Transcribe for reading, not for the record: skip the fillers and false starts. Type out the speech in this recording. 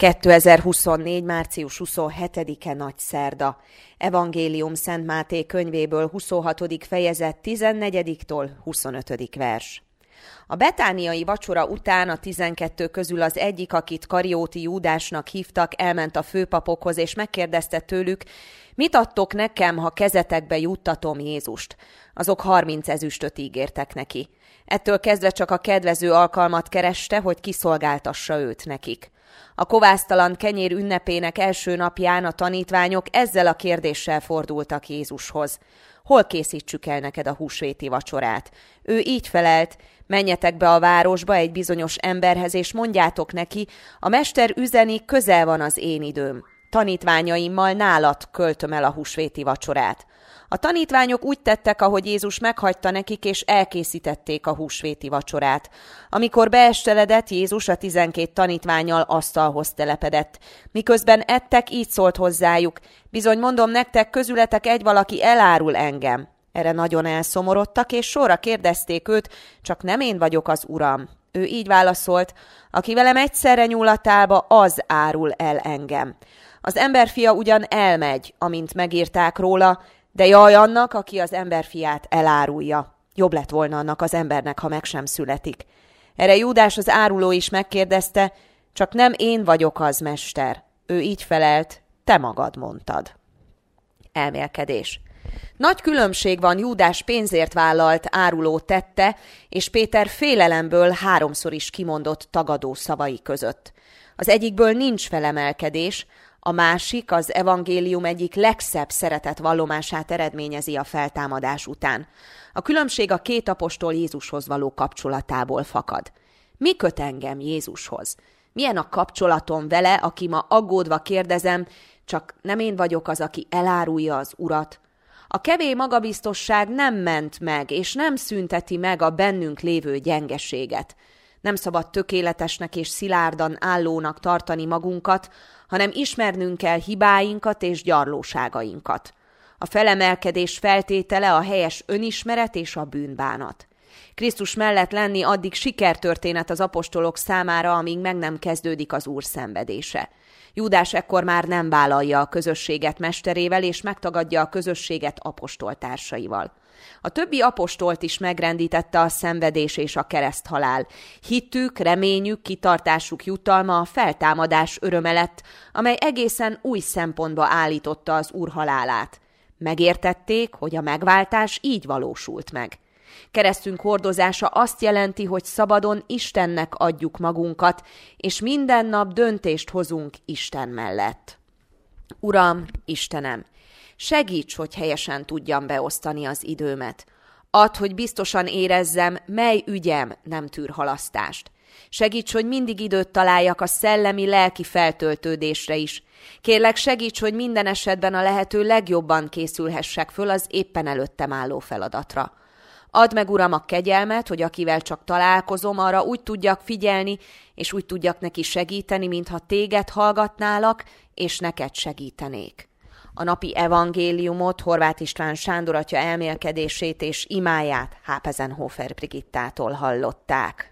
2024. március 27-e nagy szerda. Evangélium Szent Máté könyvéből 26. fejezet 14-től 25. vers. A betániai vacsora után a 12 közül az egyik, akit Karióti Júdásnak hívtak, elment a főpapokhoz, és megkérdezte tőlük: mit adtok nekem, ha kezetekbe juttatom Jézust? Azok 30 ezüstöt ígértek neki. Ettől kezdve csak a kedvező alkalmat kereste, hogy kiszolgáltassa őt nekik. A kovásztalan kenyér ünnepének első napján a tanítványok ezzel a kérdéssel fordultak Jézushoz: hol készítsük el neked a húsvéti vacsorát? Ő így felelt: menjetek be a városba egy bizonyos emberhez, és mondjátok neki: a mester üzeni, közel van az én időm. Tanítványaimmal nálad költöm el a húsvéti vacsorát. A tanítványok úgy tettek, ahogy Jézus meghagyta nekik, és elkészítették a húsvéti vacsorát. Amikor beesteledett, Jézus a 12 tanítvánnyal asztalhoz telepedett. Miközben ettek, így szólt hozzájuk: bizony mondom nektek, közületek egy valaki elárul engem. Erre nagyon elszomorodtak, és sorra kérdezték őt: csak nem én vagyok az Uram? Ő így válaszolt: aki velem egyszerre nyúl a tálba, az árul el engem. Az emberfia ugyan elmegy, amint megírták róla, de jaj annak, aki az emberfiát elárulja. Jobb lett volna annak az embernek, ha meg sem születik. Erre Júdás az áruló is megkérdezte: csak nem én vagyok az, mester? Ő így felelt: te magad mondtad. Elmélkedés. Nagy különbség van Júdás pénzért vállalt áruló tette és Péter félelemből 3-szor is kimondott tagadó szavai között. Az egyikből nincs felemelkedés, a másik az evangélium egyik legszebb szeretetvallomását eredményezi a feltámadás után. A különbség a két apostol Jézushoz való kapcsolatából fakad. Mi köt engem Jézushoz? Milyen a kapcsolatom vele, aki ma aggódva kérdezem: csak nem én vagyok az, aki elárulja az Urat? A kevés magabiztosság nem ment meg, és nem szünteti meg a bennünk lévő gyengeséget. Nem szabad tökéletesnek és szilárdan állónak tartani magunkat, hanem ismernünk kell hibáinkat és gyarlóságainkat. A felemelkedés feltétele a helyes önismeret és a bűnbánat. Krisztus mellett lenni addig sikertörténet az apostolok számára, amíg meg nem kezdődik az Úr szenvedése. Júdás ekkor már nem vállalja a közösséget mesterével, és megtagadja a közösséget apostoltársaival. A többi apostolt is megrendítette a szenvedés és a kereszthalál. Hittük, reményük, kitartásuk jutalma a feltámadás öröme lett, amely egészen új szempontba állította az Úr halálát. Megértették, hogy a megváltás így valósult meg. Keresztünk hordozása azt jelenti, hogy szabadon Istennek adjuk magunkat, és minden nap döntést hozunk Isten mellett. Uram, Istenem, segíts, hogy helyesen tudjam beosztani az időmet. Add, hogy biztosan érezzem, mely ügyem nem tűr halasztást. Segíts, hogy mindig időt találjak a szellemi-lelki feltöltődésre is. Kérlek, segíts, hogy minden esetben a lehető legjobban készülhessek föl az éppen előttem álló feladatra. Add meg, Uram, a kegyelmet, hogy akivel csak találkozom, arra úgy tudjak figyelni, és úgy tudjak neki segíteni, mintha téged hallgatnálak, és neked segítenék. A napi evangéliumot Horváth István Sándor atya elmélkedését és imáját Hápezenhofer Brigittától hallották.